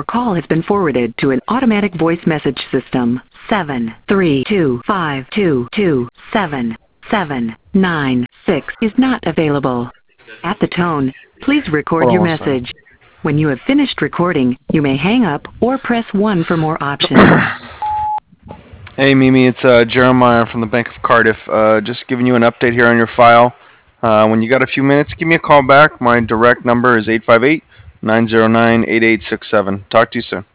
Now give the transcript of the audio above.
Your call has been forwarded to an automatic voice message system. 73252277796 is not available. At the tone, please record Hold on your one second. message. When you have finished recording, you may hang up or press 1 for more options. Hey Mimi, it's Jeremiah from the Bank of Cardiff. Just giving you an update here on your file. When you got a few minutes, give me a call back. My direct number is 858-909-8867. Talk to you soon.